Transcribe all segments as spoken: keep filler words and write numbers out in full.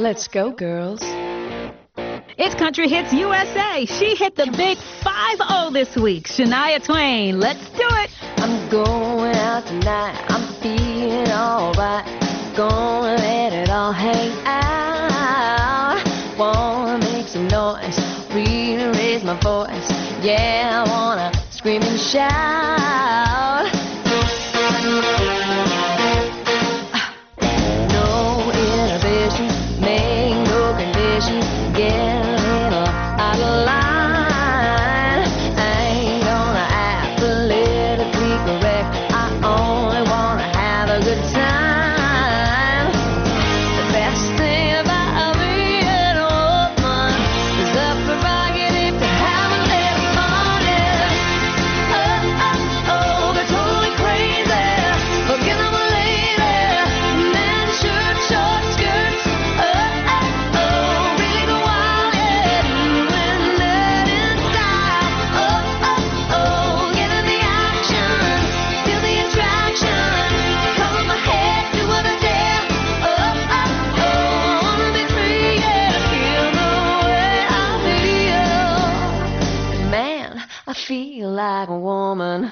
Let's go, girls. It's Country Hits U S A. She hit the big five oh this week. Shania Twain. Let's do it. I'm going out tonight. I'm feeling alright. Gonna let it all hang out. Wanna make some noise. Really raise my voice. Yeah, I wanna scream and shout. No inhibitions. Make no conditions. Get a little out of line. I ain't gonna act politically correct. I only wanna have a good time. The best thing about being a woman is the prerogative to have a little fun. Yeah. Oh, oh, oh, they're totally crazy. Forget them a lady. Men, shirt, short skirts. Oh, oh, oh, really go wild, yeah. Doing that in style. Oh, oh, oh, get in the action. Feel the attraction. Cover my head, do what I dare. Oh, oh, oh, I wanna be free, yeah. Feel the way I feel. Man, I feel like a woman.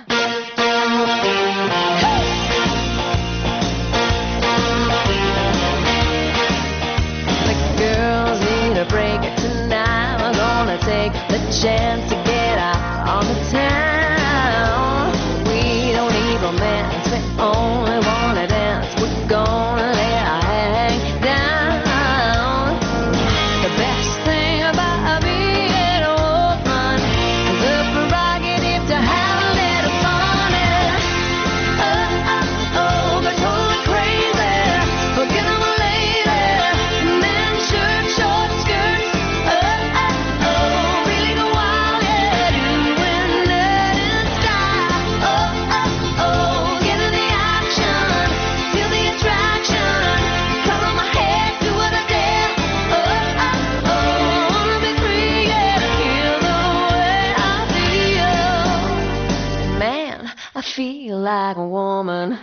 The girls need a break tonight. We're gonna take the chance to get out on the town. We don't need romance, we only wanna dance. We're gonna let our hang down. The best thing about being a woman is the prerogative to have a little fun. Yeah. Oh, oh, oh, they're totally crazy. Forget them a lady. Men, shirt, short skirts. Oh, oh, oh, really go wild, yeah. Doing that in style. Oh, oh, oh, get in the action. Feel the attraction. Cover my head, do what I dare. Oh, oh, oh, wanna be free, yeah. Feel the way I feel. Man, I feel like a woman.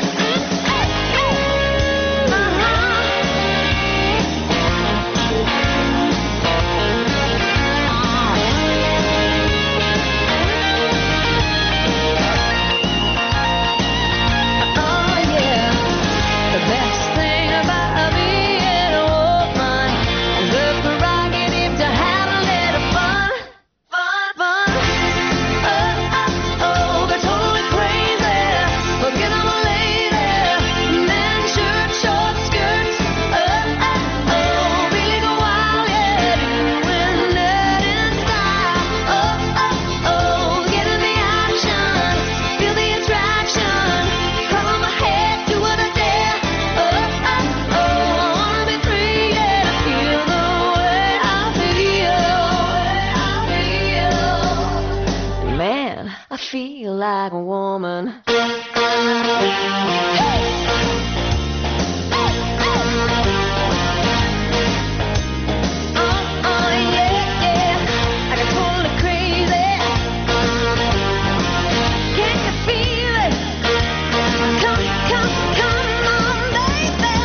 Oh, yeah. The best thing about being a woman is the prerogative to have a little fun. Fun, fun. Oh, oh, oh, they're totally crazy. Forget them a lady. Men, shirt, short skirts. Oh, oh, oh, really go wild, yeah. Doing that in style. Oh, oh, oh, get in the action. Feel the attraction. Cover my head, do what I dare. Oh, oh, oh, I wanna be free, yeah. Feel the way I feel. Man, I feel like a woman. Oh, oh, yeah, yeah. I got totally crazy. Can you feel it? Come, come, come on, baby.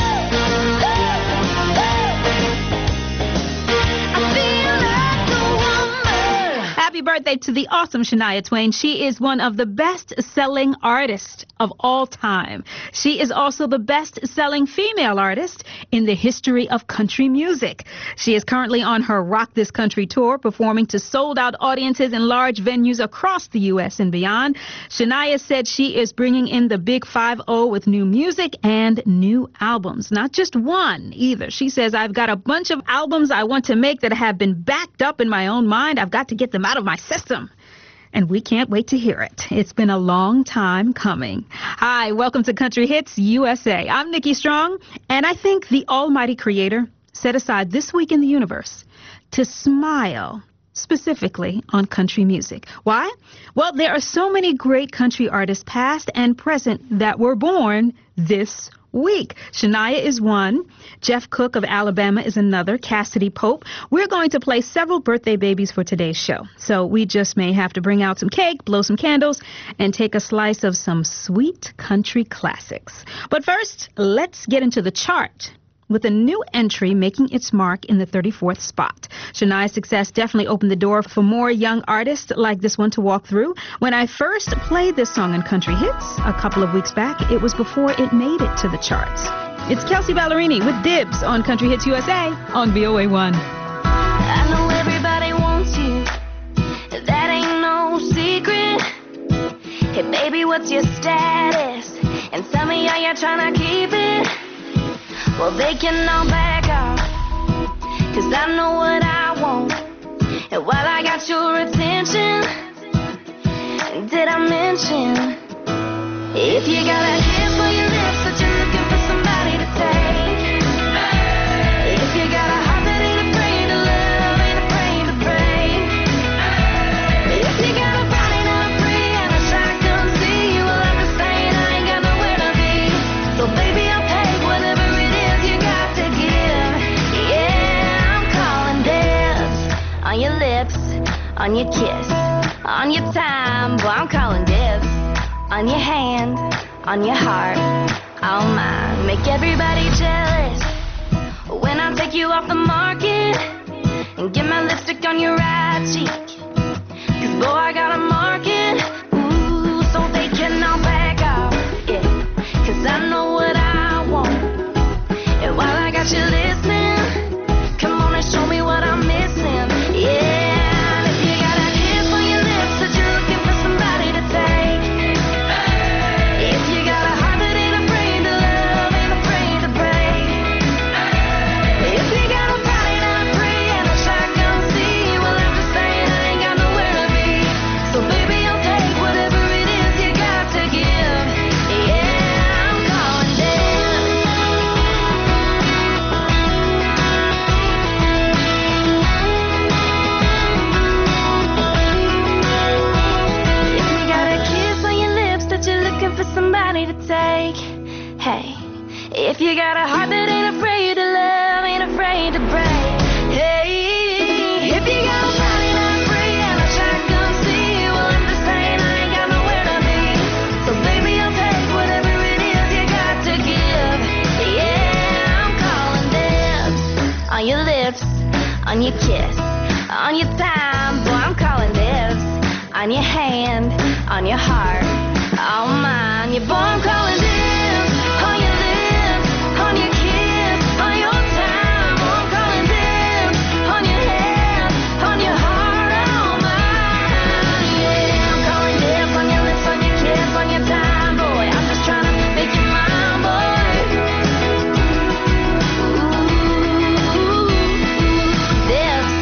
I feel like a woman. Happy birthday to the awesome Shania Twain. She is one of the best-selling artists of all time. She is also the best-selling female artist in the history of country music. She is currently on her Rock This Country tour, performing to sold-out audiences in large venues across the U S and beyond. Shania said she is bringing in the big five oh with new music and new albums. Not just one, either. She says, I've got a bunch of albums I want to make that have been backed up in my own mind. I've got to get them out of my system. And we can't wait to hear it. It's been a long time coming. Hi, welcome to Country Hits U S A. I'm Nikki Strong, and I think the Almighty Creator set aside this week in the universe to smile specifically on country music. Why? Well, there are so many great country artists past and present that were born this week. Shania is one. Jeff Cook of Alabama is another. Cassidy Pope. We're going to play several birthday babies for today's show. So we just may have to bring out some cake, blow some candles, and take a slice of some sweet country classics. But first, let's get into the chart with a new entry making its mark in the thirty-fourth spot. Shania's success definitely opened the door for more young artists like this one to walk through. When I first played this song in Country Hits a couple of weeks back, it was before it made it to the charts. It's Kelsey Ballerini with Dibs on Country Hits U S A on V O A one. I know everybody wants you, that ain't no secret. Hey baby, what's your status? And tell me how you're trying to keep it. Well, they can all back off, cause I know what I want. And while I got your attention, did I mention, if you got a kiss on your lips that you're looking for somebody to take, if you got a heart that ain't afraid to love, ain't afraid to break, if you got a body not free and a shotgun see, well I'm just saying I ain't got nowhere to be. So baby, I'll take whatever it is you got to give. Yeah, I'm calling dibs on your lips, on your kiss, on your time. Boy, I'm calling dibs on your hand, on your heart, all mine. Make everybody jealous when I take you off the market and get my lipstick on your right cheek. Cause boy, I got a market, ooh, so they can all back off, yeah. Cause I know what I want. And while I got you listening, come on and show me what I'm missing, yeah. And if you got a kiss on your lips that you're looking for somebody to take, if you got a heart that ain't afraid to love, ain't afraid to break, if you got a body not free and a shotgun see, well I'm just saying I ain't got nowhere to be. So baby, I'll take whatever it is you got to give. Yeah, I'm calling dibs. If you got a kiss on your lips that you're looking for somebody to take, hey, if you got a heart that ain't afraid to love, ain't afraid to break, hey, if you got a body not free and a shotgun see, well I'm just saying I ain't got nowhere to be. So baby, I'll take whatever it is you got to give. Yeah, I'm calling dibs on your lips, on your kiss, on your time. Boy, I'm calling dibs on your hand, on your heart, all mine. Yeah, boy, I'm calling dibs on your lips, on your kiss, on your time. Boy, I'm calling dibs on your hand, on your heart, all mine. Yeah, I'm calling dibs on your lips, on your kiss, on your time. Boy, I'm just trying to make you mine, boy. Ooh, dibs.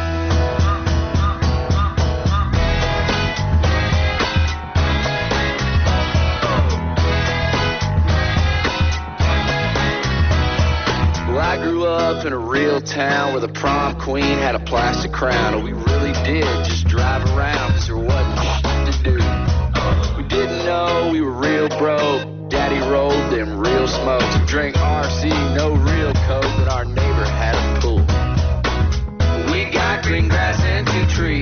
Well, I grew up in a real town where the prom queen had a plastic crown, and we really did just drive around because there wasn't shit to do. We didn't know we were real broke. Daddy rolled them real smokes. We drank R C, no real coke, but our neighbor had a pool. We got green grass and two trees,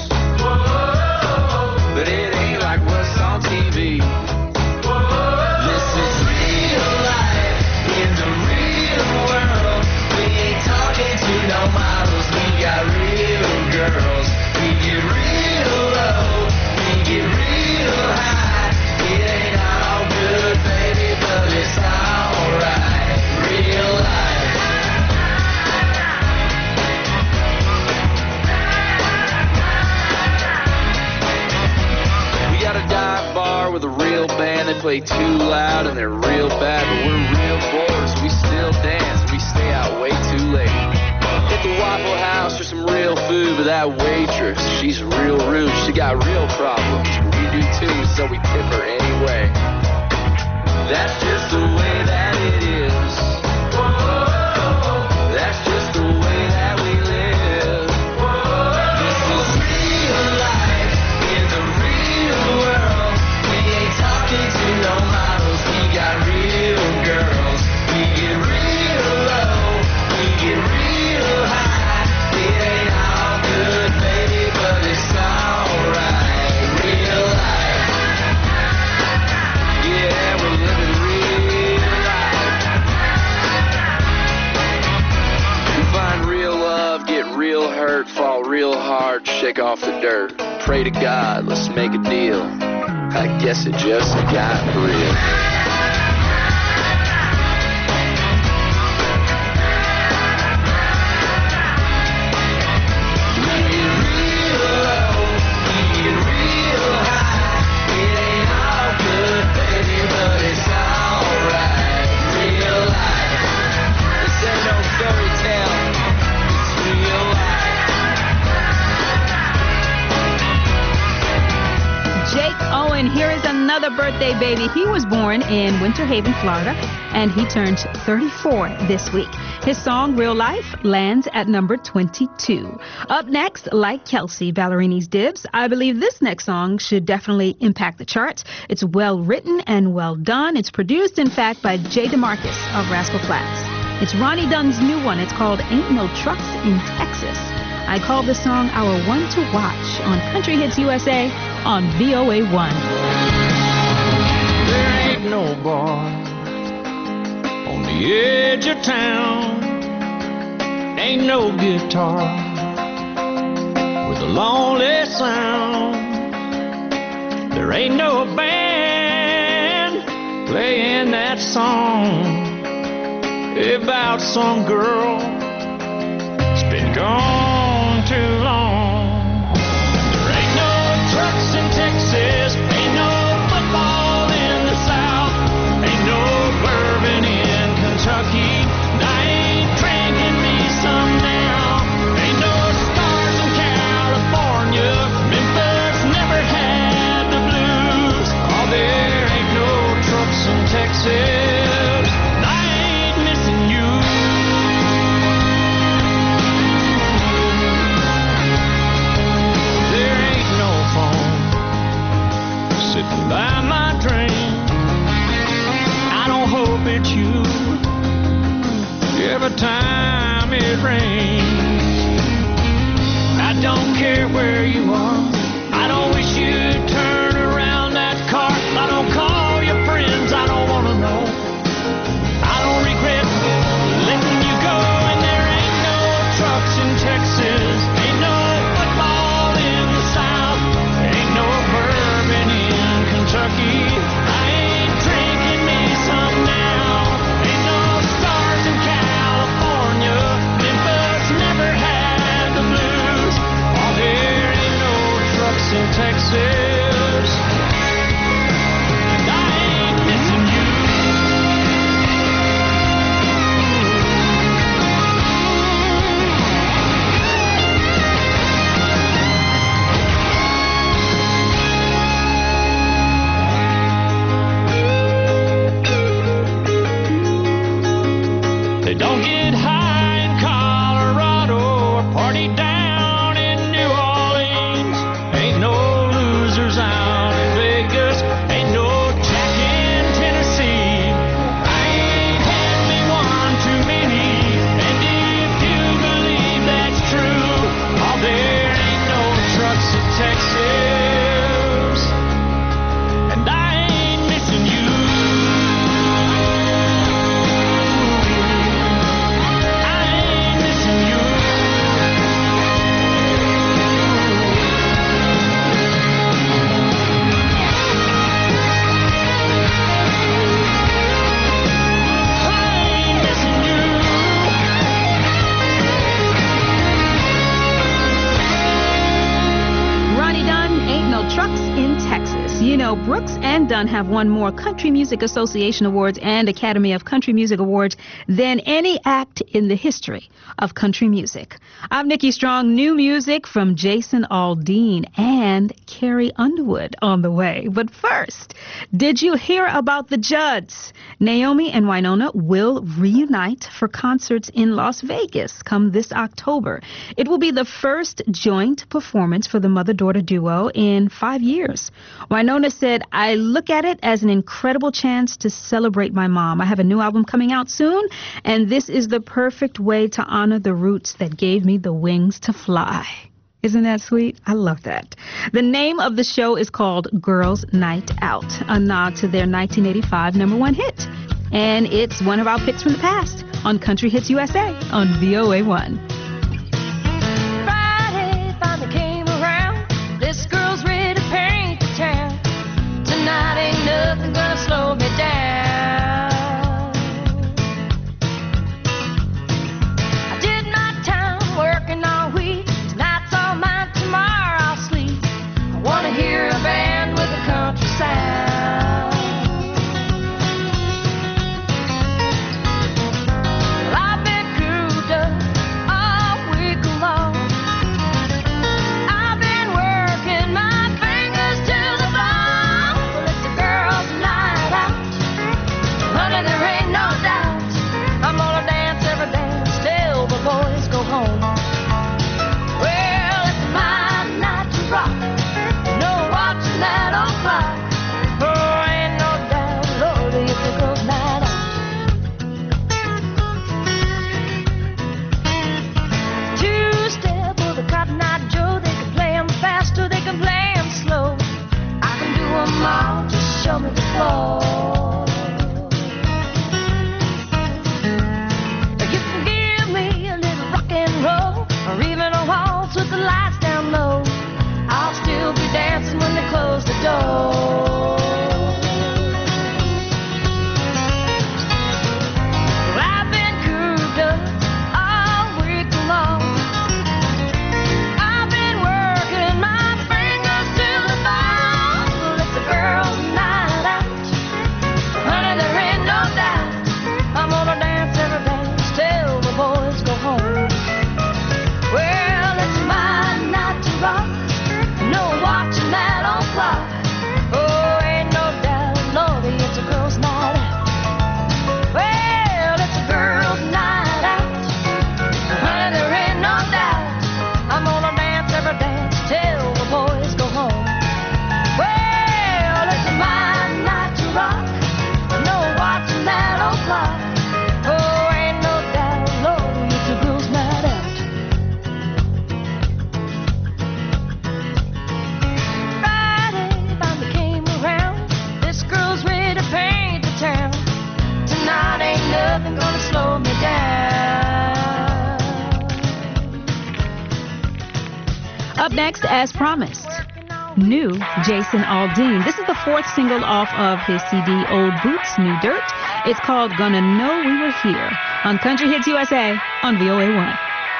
but it ain't like what's on T V. This is real life in the real world. We ain't talking to no models. We got real girls. We get real low. We get real high. It ain't all good, baby, but it's alright. Real life. We got a dive bar with a real band. They play too loud and they're real bad, but we're real bored, so we still dance. We stay out way too late. Hit the Waffle House for some real food, but that waitress, she's real rude. She got real problems. We do too, so we tip her anyway. That's just the way that it is. That's just the way that we live. This is real life in the real world. We ain't talking to no models. We got real girls. We get real low. We get real high. It ain't all good, baby, but it's alright. Real life. Yeah, we're living real hard, shake off the dirt. Pray to God, let's make a deal. I guess it just got real. Here is another birthday baby. He was born in Winter Haven, Florida, and he turns thirty-four this week. His song, Real Life, lands at number twenty-two. Up next, like Kelsey Ballerini's Dibs, I believe this next song should definitely impact the charts. It's well written and well done. It's produced, in fact, by Jay DeMarcus of Rascal Flatts. It's Ronnie Dunn's new one. It's called Ain't No Trucks in Texas. I call the song our one to watch on Country Hits U S A on V O A one. There ain't no bar on the edge of town. Ain't no guitar with a lonely sound. There ain't no band playing that song about some girl that's been gone too long. There ain't no trucks in Texas, ain't no football in the South, ain't no bourbon in Kentucky. I ain't drinking me some now. Ain't no stars in California. Memphis never had the blues. Oh, there ain't no trucks in Texas. I ain't missing you. Sitting by my train, I don't hope it's you. Every time it rains, I don't care where you are. I don't wish you'd turn around that car. I don't call your friends, I don't wanna know. I don't regret letting you go. And there ain't no trucks in Texas, ain't no football in the South, ain't no bourbon in Kentucky. I ain't drinking me some now. Ain't no stars in California. Memphis never had the blues. Oh, there ain't no trucks in Texas. And I ain't missing you. They don't get high in Colorado or party down in New Orleans. Ain't no losers out in Vegas. Ain't no Jack in Tennessee. I ain't had me one too many. And if you believe that's true, oh, there ain't no trucks in Texas. And I ain't missing you. Trucks in Texas. You know, Brooks and Dunn have won more Country Music Association awards and Academy of Country Music awards than any act in the history of country music. I'm Nikki Strong. New music from Jason Aldean and Carrie Underwood on the way. But first, did you hear about the Judds? Naomi and Winona will reunite for concerts in Las Vegas come this October. It will be the first joint performance for the mother-daughter duo in five years. Winona said, I look at it as an incredible chance to celebrate my mom. I have a new album coming out soon, and this is the perfect way to honor the roots that gave me the wings to fly. Isn't that sweet? I love that. The name of the show is called Girls Night Out, a nod to their nineteen eighty-five number one hit. And it's one of our picks from the past on Country Hits U S A on V O A one. Friday, found the Honey, there ain't no doubt. I'm gonna dance every dance till the boys go home. Well, it's my night to rock. No watching that old clock. Oh, ain't no doubt, Lord, it's a girl's night out. Two-step with a Cotton Eye Joe. They can play 'em fast or they can play 'em slow. I can do 'em all, just show me the floor. You can give me a little rock and roll, or even a waltz with the lights down low. I'll still be dancing when they close the door. Well, I've been cooped up all week long. I've been working my fingers till the bone. Well, it's a girl's night out. Honey, there ain't no doubt. I'm gonna dance every dance till the boys go home. Well, it's my night to rock. No watching that old clock. Oh, ain't no doubt, Lordy, it's a girl's night out. Well, it's a girl's night out. Honey, there ain't no doubt. I'm gonna dance every dance till the boys go home. Well, it's my night to rock. No watching that old clock. Oh, ain't no doubt, Lordy, it's a girl's night out. Friday finally came around. This girl's ready to paint the town. Tonight ain't nothing gonna slow me down. Up next, as promised, new Jason Aldean. This is the fourth single off of his C D, Old Boots, New Dirt. It's called Gonna Know We Were Here on Country Hits U S A on V O A one.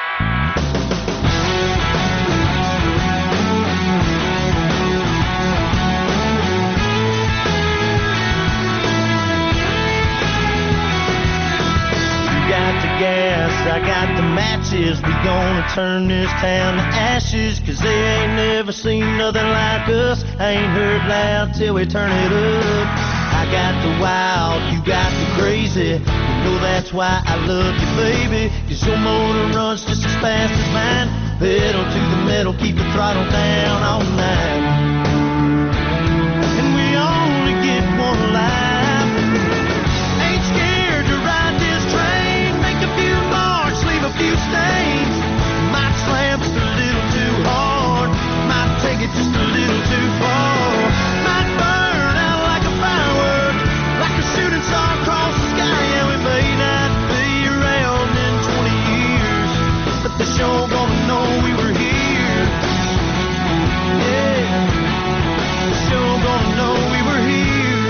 You got the gas, I got the matches. We gonna turn this town to ashes, 'cause they ain't never seen nothing like us. I ain't heard loud till we turn it up. I got the wild, you got the crazy. You know that's why I love you, baby, 'cause your motor runs just as fast as mine. Pedal to the metal, keep the throttle down all night. And we only get one life. Ain't scared to ride this train. Make a few marks, leave a few stains. Might slam just a little too hard. Might take it just a little too far. Might burn out like a firework, like a shooting star across the sky. Yeah, we may not be around in twenty years, but the show gonna know we were here. Yeah, the show gonna know we were here.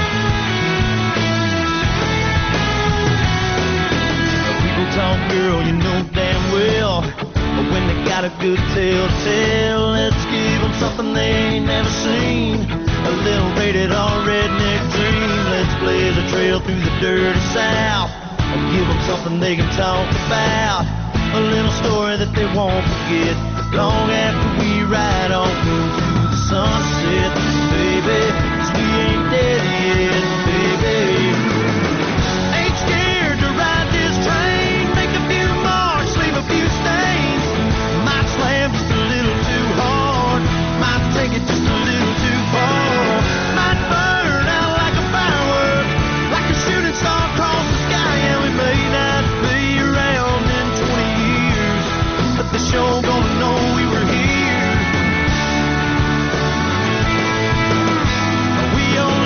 People talk, girl, you know damn well, but when they got a good tale to tell, let's give them something they ain't never seen. A little rated R redneck dream. Let's blaze a trail through the dirty South and give them something they can talk about. A little story that they won't forget long after we ride off into the sunset. Baby, 'cause we ain't dead yet, baby. Ain't scared to ride this train. Make a few marks, leave a few stains. Might slam just a little too hard. Might take it just a little too far. Might burn out like a firework, like a shooting star across the sky. Yeah, we may not be around in twenty years, but the show gonna know we were here. We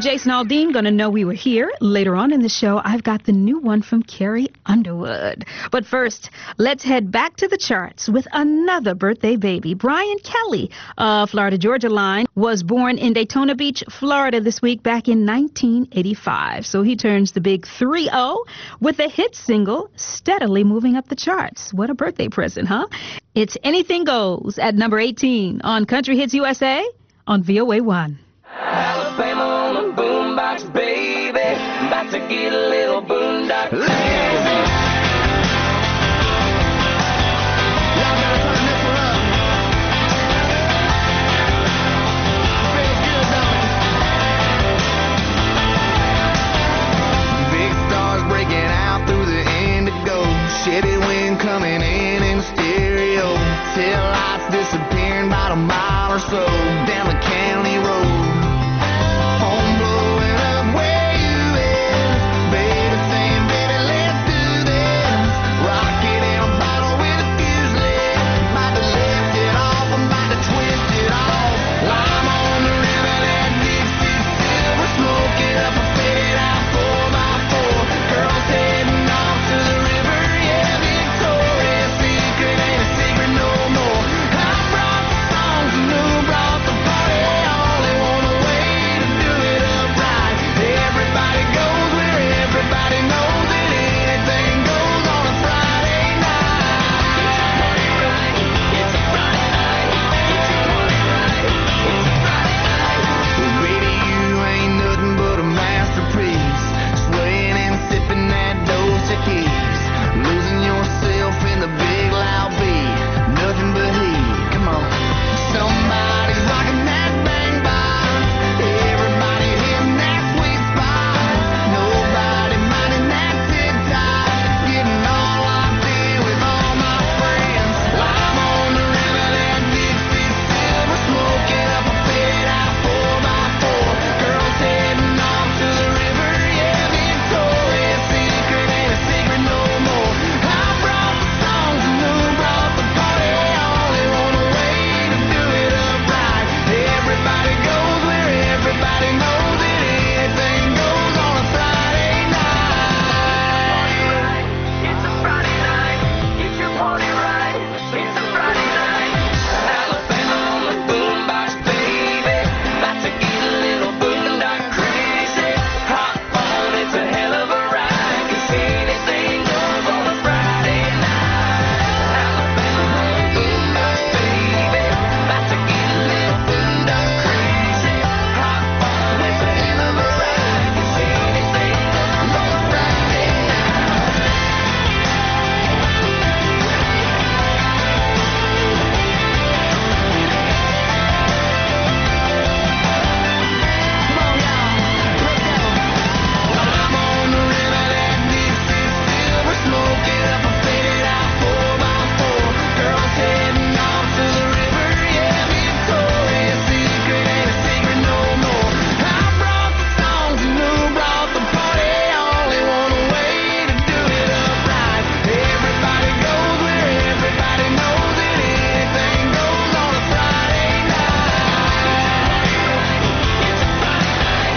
Jason Aldean going to know we were here. Later on in the show, I've got the new one from Carrie Underwood. But first, let's head back to the charts with another birthday baby. Brian Kelly of Florida Georgia Line was born in Daytona Beach, Florida this week back in nineteen eighty-five. So he turns the big three oh with a hit single steadily moving up the charts. What a birthday present, huh? It's Anything Goes at number eighteen on Country Hits U S A on V O A one. Alabama on a boombox, baby. About to get a little boondock lazy. Y'all gotta turn this one up. Feels good, don't it? Big stars breaking out through the indigo. Chevy wind coming in in stereo. Tail lights disappearing about a mile or so down the county road. Home blowing up where you is. Baby saying, baby, let's do this. Rocket in a bottle with a fuse lit. About to lift it off, I'm about to twist it off. Lime on the river, that Dixie silver. Smoking up a faded out four by four. Girls heading off to the river, yeah, Victoria's Secret ain't a secret no more. I brought the songs and who brought the party. Only one way to do it up right. Everybody goes where everybody knows that anything goes on a Friday night. It's a Friday night. It's a Friday night. It's a Friday night. Well, baby, you ain't nothing but a masterpiece. Swaying and sipping that Dos Equis. Losing yourself in the big loud beat. Nothing but heat. Come on. Somebody's rocking that bang box. Everybody hitting that sweet spot. Nobody minding that tick-tock. Getting all locked in with all my friends. Lime on the river, that Dixie silver. Smoking up a faded out four by four. Girls heading off to the river, yeah, Victoria's Secret ain't a secret no more. I brought the songs and who brought the party. Only one way to do it up right. Everybody goes where everybody knows that anything goes on a Friday night. It's a Friday night. Get your party right. It's a Friday night. Alabama on the boombox, baby. About to get a little boondock crazy. Hop on, it's a hell of a ride. 'Cause anything goes on a Friday night. Alabama on the boombox, baby. About to get a little boondock crazy. Hop on, it's a hell of a ride. 'Cause anything goes on a Friday night. Come on, y'all. Let's go. I'm on the river, that Dixie silver. Smoking up a faded out four by four. Girls heading off to the river, yeah, Victoria's Secret ain't a secret no more. I brought the songs and who brought the party. Only one way to do it up right. Everybody goes where everybody knows that anything goes on a Friday night. It's a Friday night.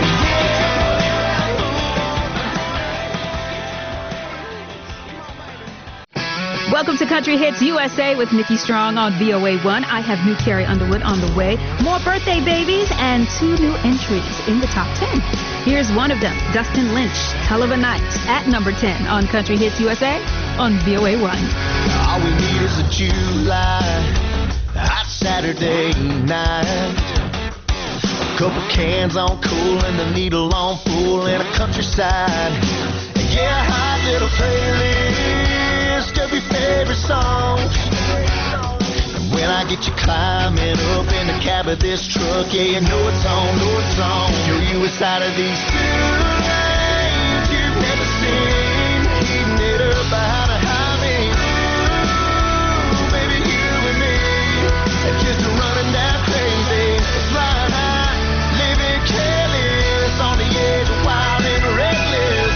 Welcome to Country Hits U S A with Nikki Strong on V O A one. I have new Carrie Underwood on the way, more birthday babies, and two new entries in the top ten. Here's one of them, Dustin Lynch, Hell of a Night, at number ten on Country Hits U S A on V O A one. All we need is a July, hot Saturday night. A couple cans on cool and the needle on full in a countryside. Yeah, hot little playlist of your favorite songs. And when I get you climbing up in the cab of this truck, yeah, you know it's on, know it's on. Show you a side of these two lanes you've never seen. Heating it up behind a highway. Ooh, baby, you and me, just running down crazy, flying high, living careless, on the edge of wild and reckless.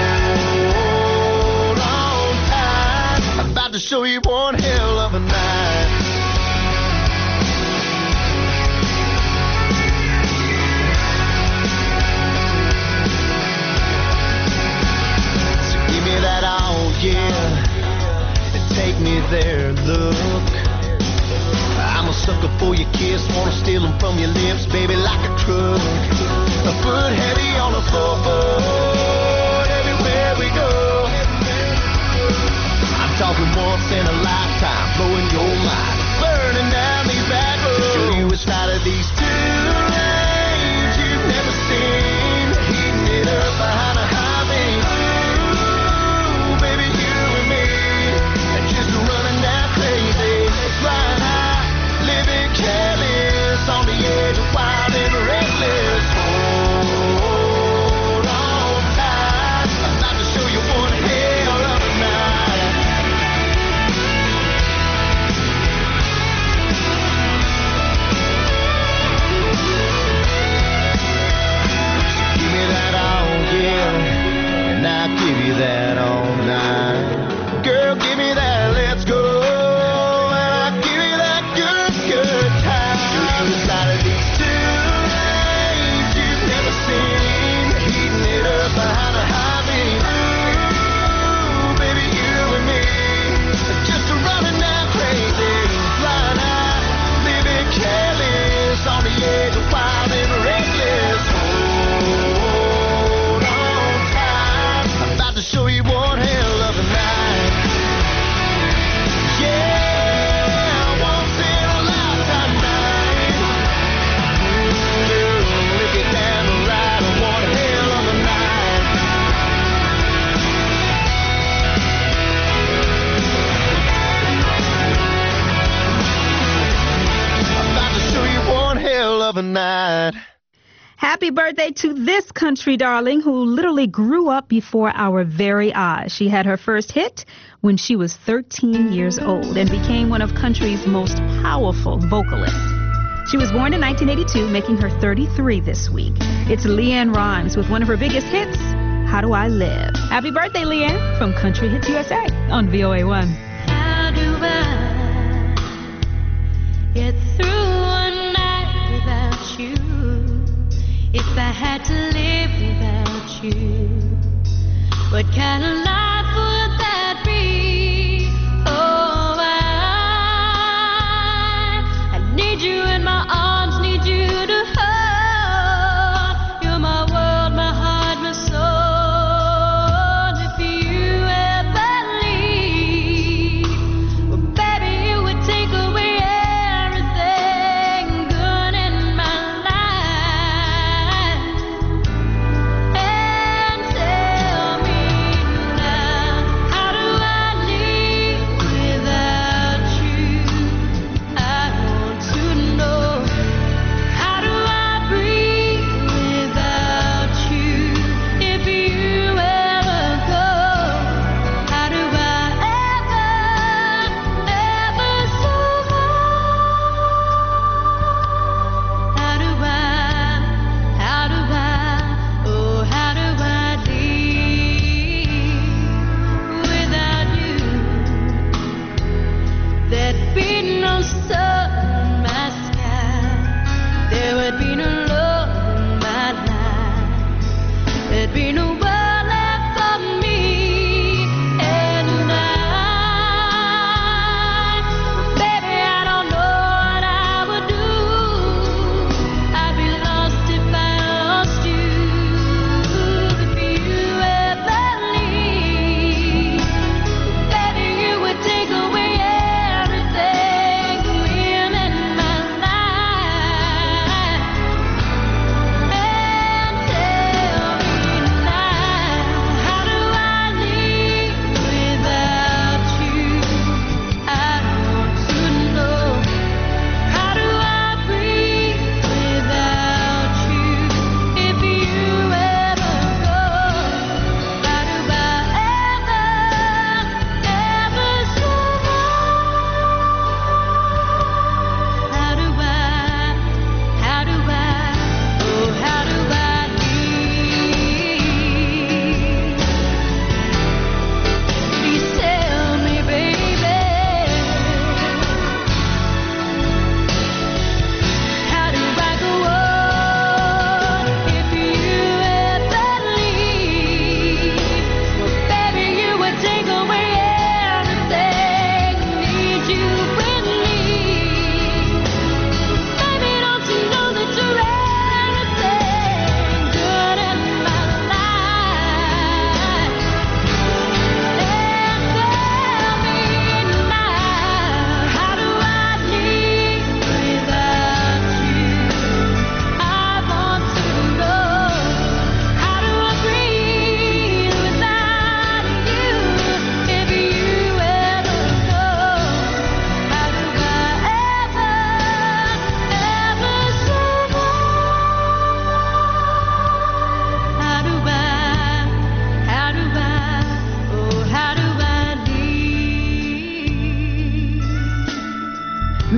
Hold on tight, I'm about to show you one hell of a night. yeah, and take me there, look. I'm a sucker for your kiss, wanna steal them from your lips, baby, like a crook. A foot heavy on the floorboard, everywhere we go. I'm talking once in a lifetime, blowing your mind, burning down these back roads. To show you a side of these two lanes you've never seen, heating it up behind a highway. Ooh, baby, you and me, and just running down crazy, flying high, living careless, on the edge of wild and reckless. Hold on tight, I'm about to show you one hell of a night. So give me that all, yeah, and I'll give you that all night. Girl, give me that, let's go. Show you one hell of a night. Yeah, once in a lifetime night. Girl, lick it down the right, one hell of a night. I'm about to show you one hell of a night. Happy birthday to this country darling who literally grew up before our very eyes. She had her first hit when she was thirteen years old and became one of country's most powerful vocalists. She was born in nineteen eighty-two, making her thirty-three this week. It's LeAnn Rimes with one of her biggest hits, How Do I Live? Happy birthday, LeAnn, from Country Hits U S A on V O A one. How do I get through a night without you? If I had to live without you, what kind of life would that be? Oh, I, I need you in my arms, need you to hold. You're my world, my heart, my soul. If you ever leave, well, baby, you would take away everything good in my life. And tell me now.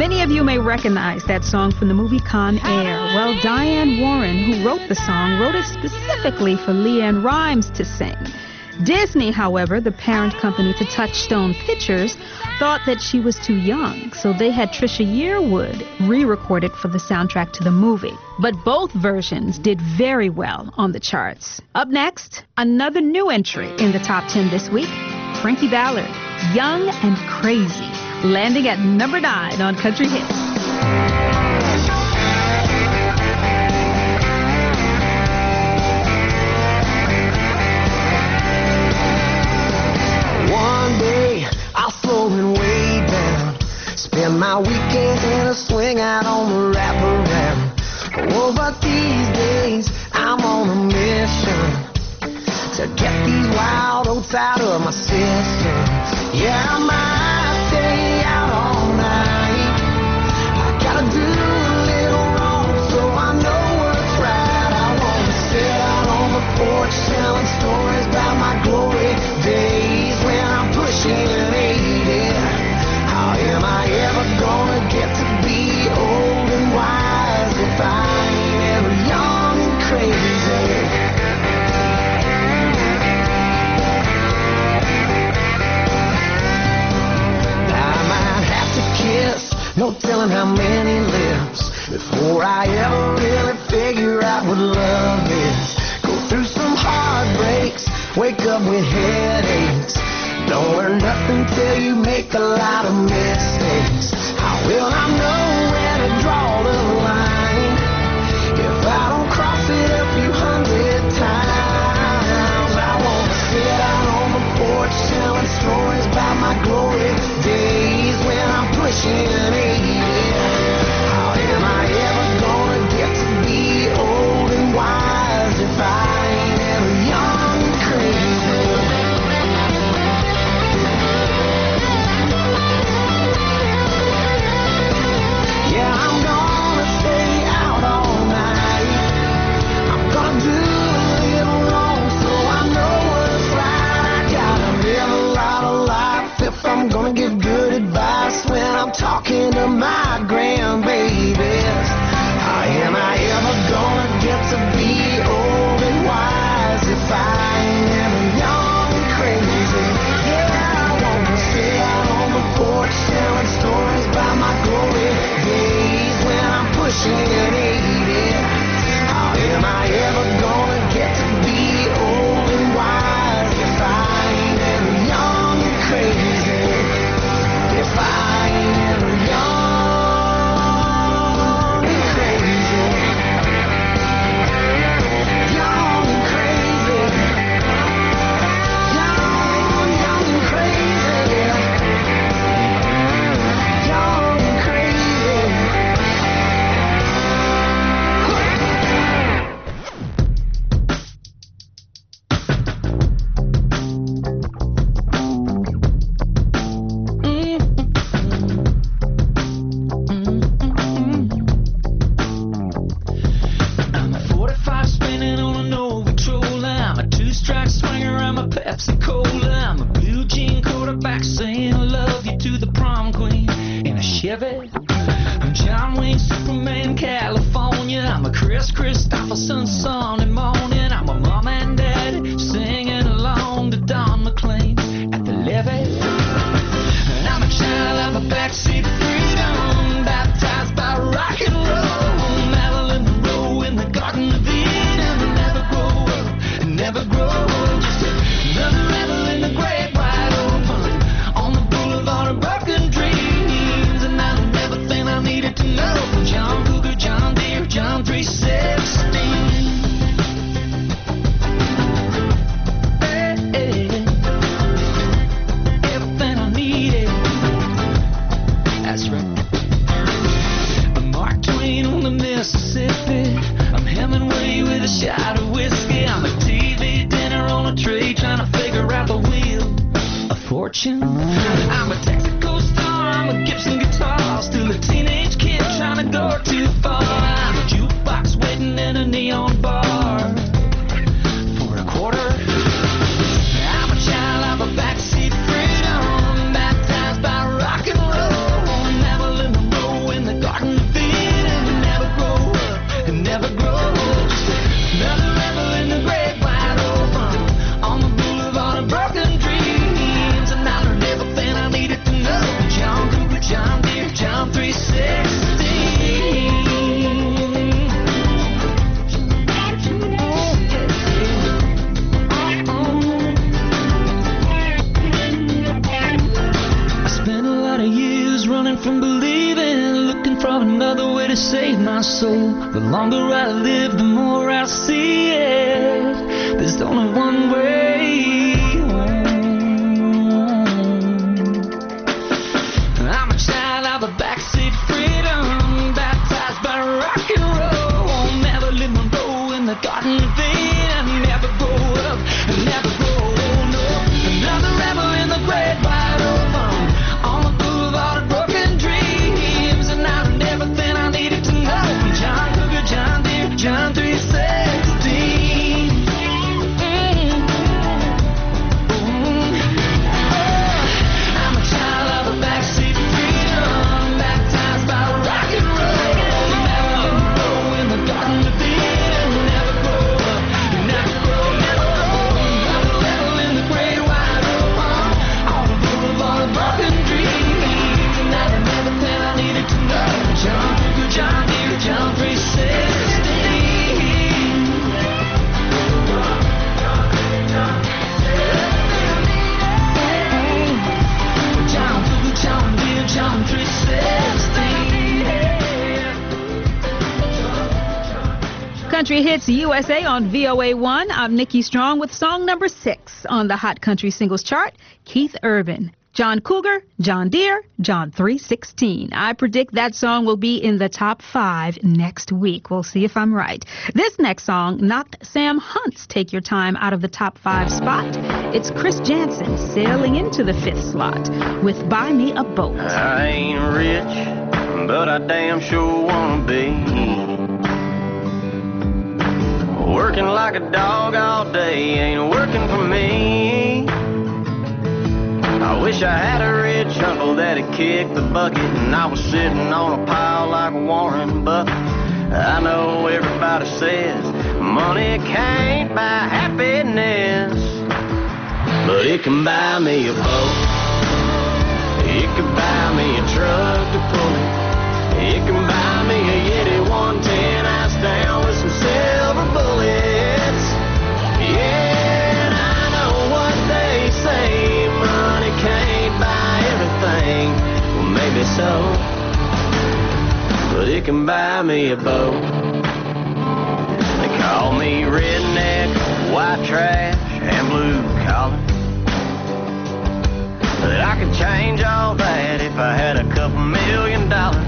Many of you may recognize that song from the movie Con Air. Well, Diane Warren, who wrote the song, wrote it specifically for LeAnn Rimes to sing. Disney, however, the parent company to Touchstone Pictures, thought that she was too young, so they had Trisha Yearwood re-record it for the soundtrack to the movie. But both versions did very well on the charts. Up next, another new entry in the top ten this week, Frankie Ballard, Young and Crazy, landing at number nine on Country Hits. One day I'll slow and way down, spend my weekend in a swing out on the wraparound. Oh, but these days I'm on a mission to get these wild oats out of my system. Yeah, I might stay out all night. I gotta do a little wrong so I know what's right. I wanna sit out on the porch telling stories about my glory days when I'm pushing eighty. How am I ever gonna get to be old and wise if I ain't ever young and crazy? No telling how many lips before I ever really figure out what love is. Go through some heartbreaks, wake up with headaches. Don't learn nothing till you make a lot of mistakes. How will I know where to draw the line if I don't cross it a few hundred times? I wanna sit out on the porch telling stories about my glory days when I'm pushing eighty. How am I ever gonna get to be old and wise if I ain't ever young and crazy? Yeah, I'm gonna stay out all night. I'm gonna do a little wrong so I know what's right. I gotta live a lot of life if I'm gonna give good advice when I'm talking to my grandbabies. How am I ever gonna get to be old and wise if I ain't ever young and crazy? Yeah, I wanna sit out on the porch telling stories about my glory days when I'm pushing eighty. How am I ever gonna get to be old and wise if I ain't ever young and crazy? If I ain't ever young and crazy, young and crazy, young, young and crazy, young and crazy. I'm a forty-five spinning on a no controller. I'm a two-strike swinger. I'm a Pepsi Cola. I'm a blue jean quarterback saying I love you to the prom queen in a Chevy. I'm John Wayne, Superman, California. I'm a Chris Christopherson Sunday morning. I'm a mom and dad singing along to Don McLean at the levee. And I'm a child of a backseat freedom, baptized by rock and roll. Madeline Monroe in the Garden of Eden. Never grow up, never grow old. Just another rebel in the great wide open on the boulevard of broken dreams. And I learned everything I needed to know from John Cougar, John Deere, John three sixteen. Hey, hey. Everything I needed. That's right. I'm Mark Twain on the Mississippi. I'm Hemingway with a shot of whiskey. I'm a T V dinner on a tray trying to figure out the wheel of fortune. I'm a Texaco star. I'm a Gibson guitar. Still a teenage kid trying to go too far. I'm a jukebox waiting in a neon bar for a quarter. I'm a child of a backseat freedom, baptized by rock and roll. Madeline Monroe from believing, looking for another way to save my soul. The longer I live, the more I see it. There's only one way home. I'm a child of the backseat freedom, baptized by rock and roll. Marilyn Monroe in the Garden of Eden. Never grow up, never grow old, no. Another rebel in the great wide open, on the boulevard of broken dreams, and I learned everything I needed to know from John Cougar, John Deere, John three sixteen. Mm. Mm. Oh, I'm a child of the backseat freedom, baptized by rock and roll. Marilyn Monroe in the Garden of Eden. Never grow up, never grow, never grow. Another level in the great wide open, on the boulevard of broken dreams, and I learned everything I needed to know. John Cougar, John Deere, John three sixteen. John Cougar, John Deere, John three sixteen. Country Hits U S A on V O A one. I'm Nikki Strong with song number six on the Hot Country Singles Chart, Keith Urban. John Cougar, John Deere, John three sixteen. I predict that song will be in the top five next week. We'll see if I'm right. This next song knocked Sam Hunt's Take Your Time out of the top five spot. It's Chris Jansen sailing into the fifth slot with Buy Me a Boat. I ain't rich, but I damn sure wanna be. Working like a dog all day ain't working for me. I wish I had a rich uncle that'd kick the bucket and I was sitting on a pile like Warren Buffett. I know everybody says money can't buy happiness, but it can buy me a boat. It can buy me a truck to pull it. It can buy me a Yeti one ten ice down with some silver bullets. Yeah, and I know what they say, money can't buy everything. Well, maybe so, but it can buy me a boat. They call me redneck, white trash, and blue collar, but I could change all that if I had a couple million dollars.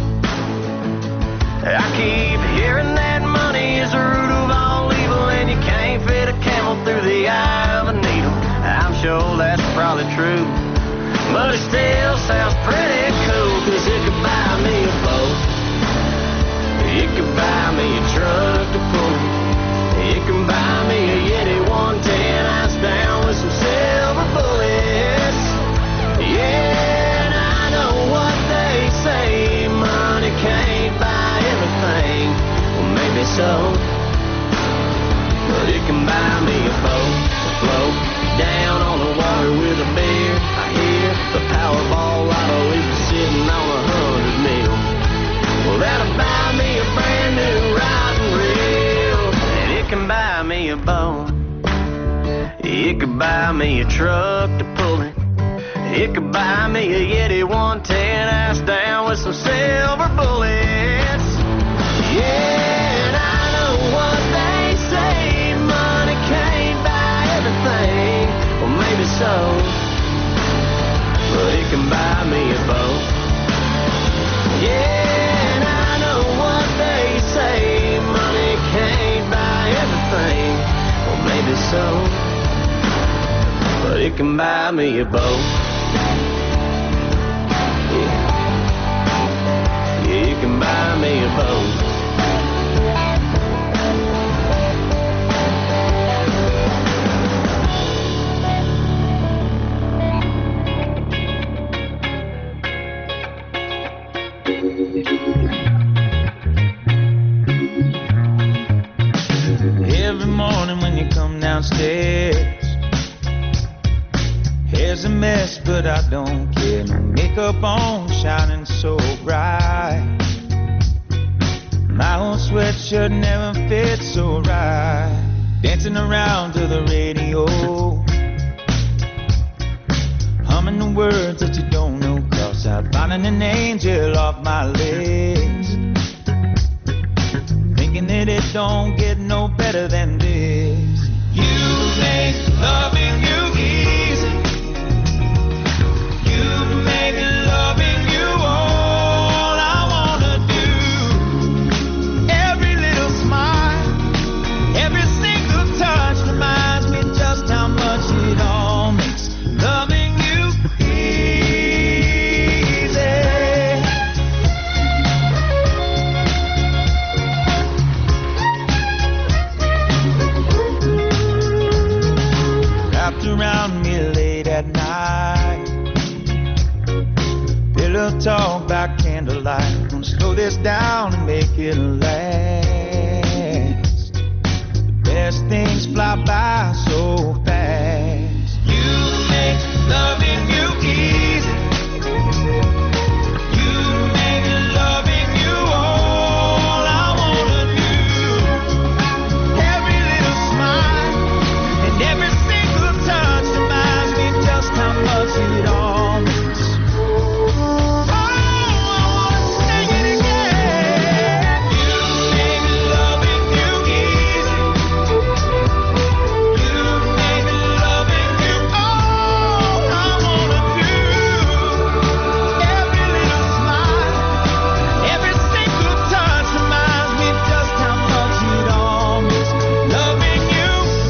I keep hearing that money is the root of all evil, and you can't fit a camel through the eye of a needle. I'm sure that's probably true, but it still sounds pretty cool, 'cause it could buy me a boat. It could buy me a truck to pull. It can buy me a Yeti one ten ice down with some silver bullets. Yeah, and I know what they say, money can't buy everything. Well, maybe so, but it can buy me a boat to float down on the water with a beer. I hear the Powerball lotto is sitting on a hundred mil. Well, that'll buy me a brand new rod and reel, and it can buy me a boat. It could buy me a truck to pull it. It could buy me a Yeti one ten ice down with some silver bullets. Yeah, and I know what they say, money can't buy everything. Well, maybe so, but it can buy me a boat. Yeah, and I know what they say, money can't buy everything. Well, maybe so, but it can buy me a boat. Yeah, yeah, it can buy me a boat. Every morning when you come downstairs, hair's a mess, but I don't care. No makeup on, shining so bright. My old sweatshirt never fits so right. Dancing around to the radio, humming the words that you don't know, cross out Finding an angel off my list, thinking that it don't get no better than this. You make loving you easy. You make loving you all I wanna do. Every little smile, every single touch reminds me just how much it all makes loving you easy. Wrapped around me late at night, pillow talk by candlelight. Gonna slow this down and make it last. The best things fly by so fast. You make loving you easy. You make loving you all I wanna do. Every little smile and every single touch reminds me just how much it all means. Oh, I wanna sing it again. You make loving you easy. You make loving you all I wanna do. Every little smile, every single touch reminds me just how much it all means. Loving you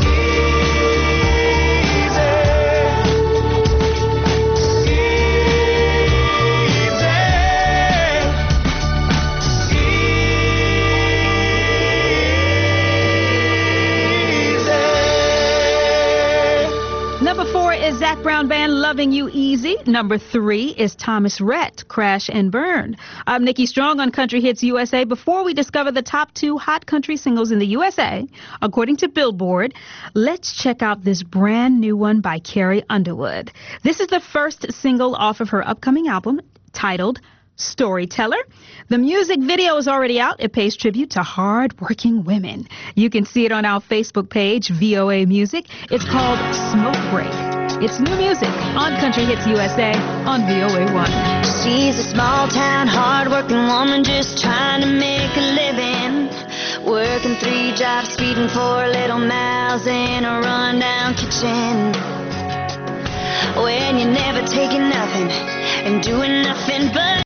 Number four is Zac Brown Band, Loving You Easy. Number three is Thomas Rhett, Crash and Burn. I'm Nikki Strong on Country Hits U S A. Before we discover the top two hot country singles in the U S A, according to Billboard, let's check out this brand new one by Carrie Underwood. This is the first single off of her upcoming album titled Storyteller. The music video is already out. It pays tribute to hard-working women. You can see it on our Facebook page, V O A Music. It's called Smoke Break. It's new music on Country Hits U S A on V O A one. She's a small town, hard-working woman just trying to make a living. Working three jobs, feeding four little mouths in a rundown kitchen. When you're never taking nothing and doing nothing but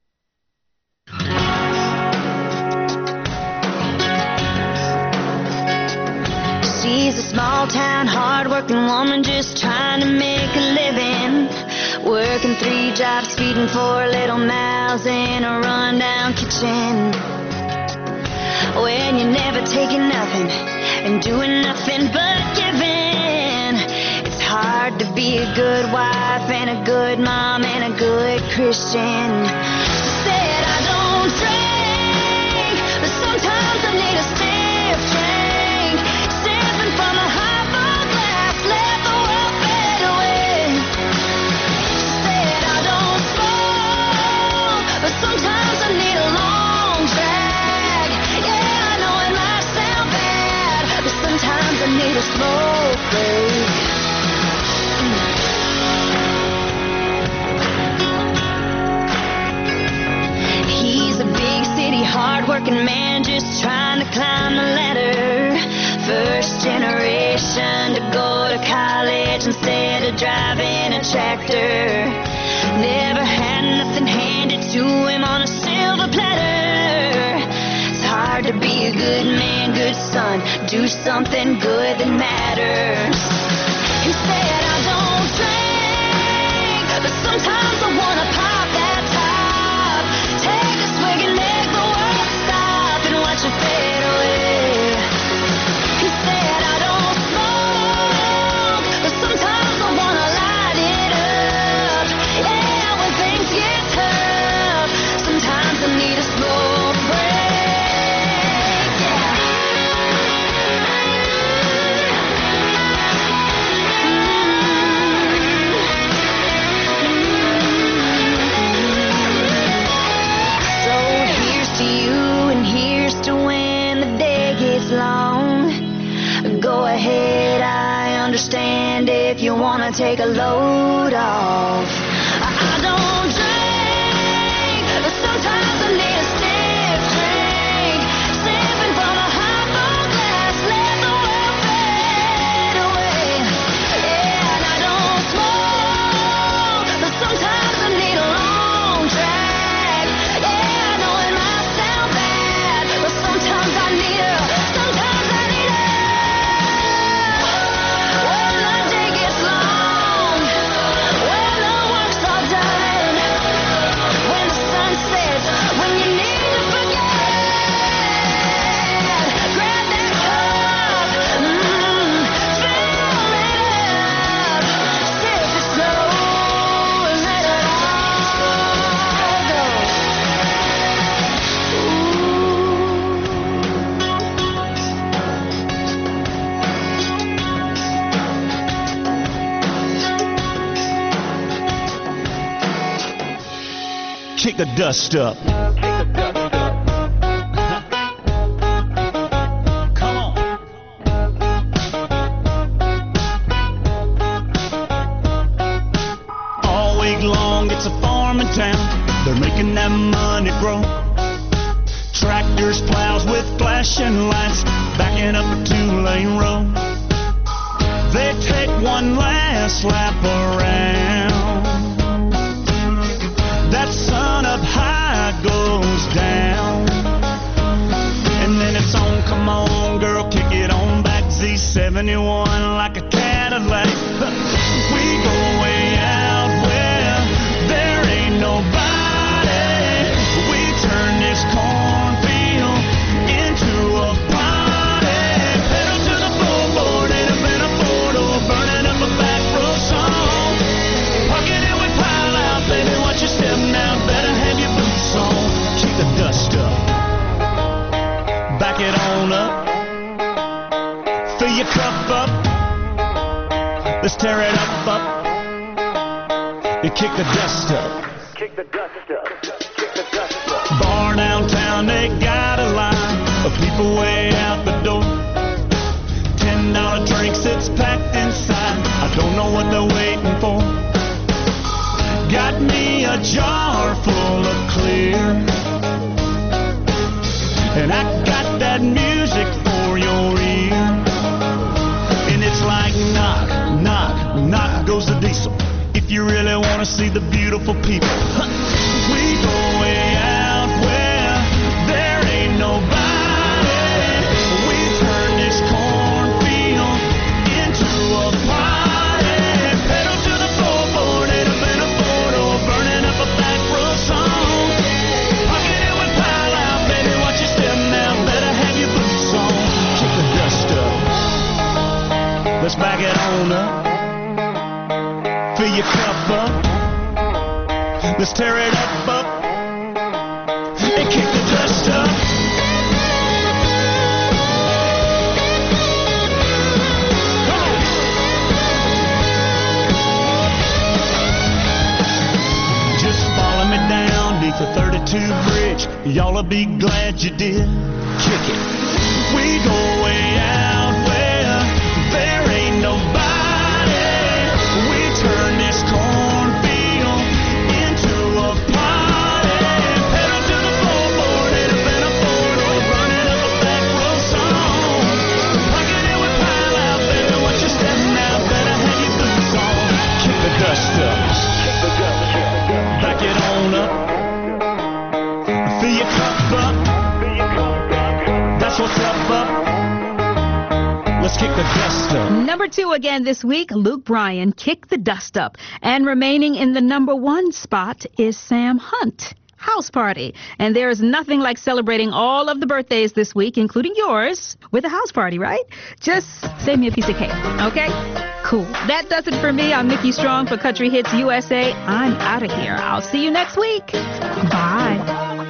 she's a small town, hard-working woman just trying to make a living. Working three jobs, feeding four little mouths in a rundown kitchen. When you're never taking nothing and doing nothing but giving, it's hard to be a good wife and a good mom and a good Christian. She said, I don't drink, but sometimes I need a stiff drink. Sipping from a highball glass, let the world fade away. She said, I don't smoke, but sometimes I need a long drag. Yeah, I know it might sound bad, but sometimes I need a smoke break. He's a big city, hard-working man just trying to climb the ladder. First generation to go to college instead of driving a tractor. Never had nothing handed to him on a silver platter. It's hard to be a good man, good son, do something good that matters. He said, I don't drink, but sometimes I wanna pop that top. Take a swig and make the world stop and watch it fade away. He said, I don't smoke, but sometimes I wanna light it up. Yeah, when things get tough, sometimes I need a smoke break. Yeah. So here's to you and here's to when the day gets long. Go ahead, I understand if you wanna take a load off. I I don't drink, Kick the dust up. Come on. All week long, it's a farming town. They're making that money grow. Tractors, plows with flashing lights, backing up a two-lane road. They take one last lap around. That sun up high goes down. And then it's on, come on, girl, kick it on back. Z seventy-one like a Cadillac. We go way out where there ain't nobody. We turn this cornfield into a party. Pedal to the floorboard, ain't a been a photo, burning up a back row song. Parking it with pile out, baby, watch your step now, better have your boots on. Kick the dust up, back it on up, fill your cup up, let's tear it up, up, and kick the dust up. Kick the dust up. Kick the dust up. Bar downtown, they got a line of people way out the door. Ten dollar drinks, it's packed inside. I don't know what they're waiting for. Got me a jar full of clear, and I got that music for your ear. And it's like knock, knock, knock goes the diesel. If you really want to see the beautiful people, we go way out where there ain't nobody. We turn this cornfield into a party. Pedal to the floorboard, ain't a been a photo, burning up a back row song. Pocket it with pile out, baby, watch your step now, better have your boots on. Kick the dust up, let's back it on up. Fill your cup up, let's tear it up, up, and kick the dust up. Come on. Just follow me down beneath the thirty-two bridge, y'all'll be glad you did. Kick it. We go way out where there ain't nobody. Turn this cornfield into a party. Pedal to the floorboard, ain't a been a photo, running up a back row song. Pocket it with pile out, baby, watch your step now, better have your boots on. Kick the dust up, back it on up, fill your cup up, that's what's up, up. Let's kick the dust up. Number two again this week, Luke Bryan, Kick the Dust Up. And remaining in the number one spot is Sam Hunt, House Party. And there is nothing like celebrating all of the birthdays this week, including yours, with a house party, right? Just save me a piece of cake, okay? Cool. That does it for me. I'm Nikki Strong for Country Hits U S A. I'm out of here. I'll see you next week. Bye.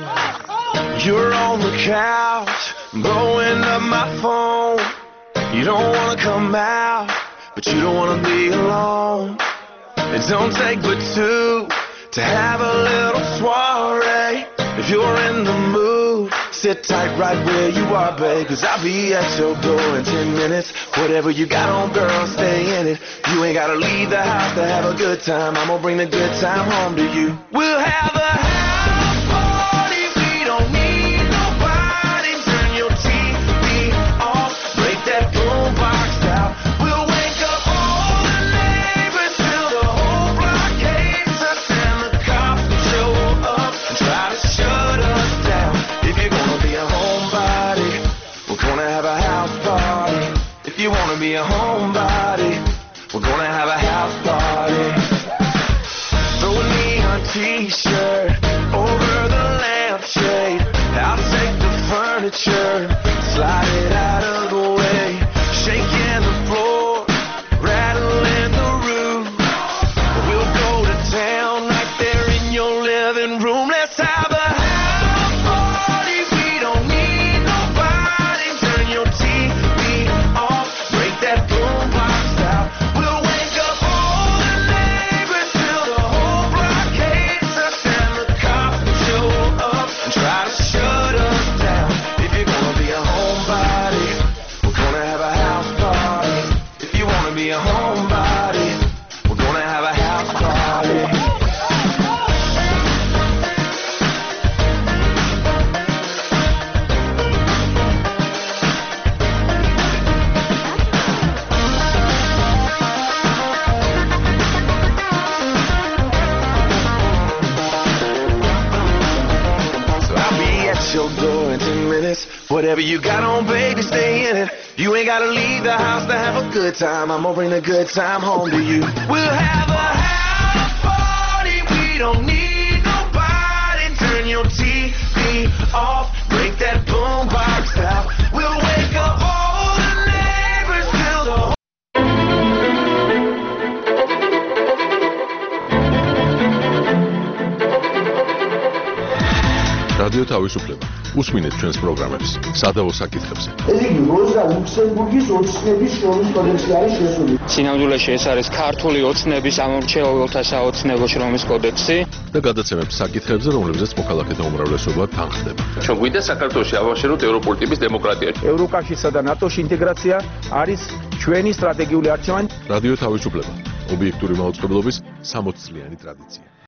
You're on the couch, blowing up my phone. You don't want to come out, but you don't want to be alone. It don't take but two to have a little soiree. If you're in the mood, sit tight right where you are, babe, 'cause I'll be at your door in ten minutes. Whatever you got on, girl, stay in it. You ain't gotta leave the house to have a good time. I'm gonna bring the good time home to you. We'll have a house party. We don't need nobody. Turn your T V off. Break that boombox out. We'll wake up all the neighbors till the whole block hates us, and the cops will show up and try to shut us down. If you're gonna be a homebody, we're gonna have a house party. If you wanna be a homebody, we're gonna have a house party. Throw a neon t-shirt over the lampshade. I'll take the furniture, slide it out of the way. Shaking the floor, rattling the roof. We'll go to town right there in your living room. Let's have a house party. We don't need nobody. Turn your T V off. Break that boombox out. We'll wake up all the neighbors till the whole block hates us, and the cops Whatever you got on, baby, stay in it. You ain't gotta leave the house to have a good time. I'ma bring the good time home to you. We'll have a house party. We don't need nobody. Turn your T V off. Break that boombox out. We'll wake up all the neighbors till the whole რადიო თავისუფლება. უსმინეთ ჩვენს პროგრამებს სადავო საკითხებზე. ეს იგი როზა ლუქსემბურგის ოცნების შრომის კოდექსი არის შესული. სინამდვილეში ეს არის ქართული ოცნების ამორჩეულთა საოცნებო შრომის კოდექსი და გადაცემებს საკითხებზე, რომლებზეც მოქალაქეთა უმრავლესობა თანხდება. ჩვენ გვინდა საქართველოში ავაშენოთ ევროპული ტიპის დემოკრატია. ევროკავშირსა და ნატოში ინტეგრაცია არის ჩვენი სტრატეგიული არჩევანი. რადიო თავისუფლება. ობიექტური მაუწყებლობის სამოცწლიანი ტრადიცია.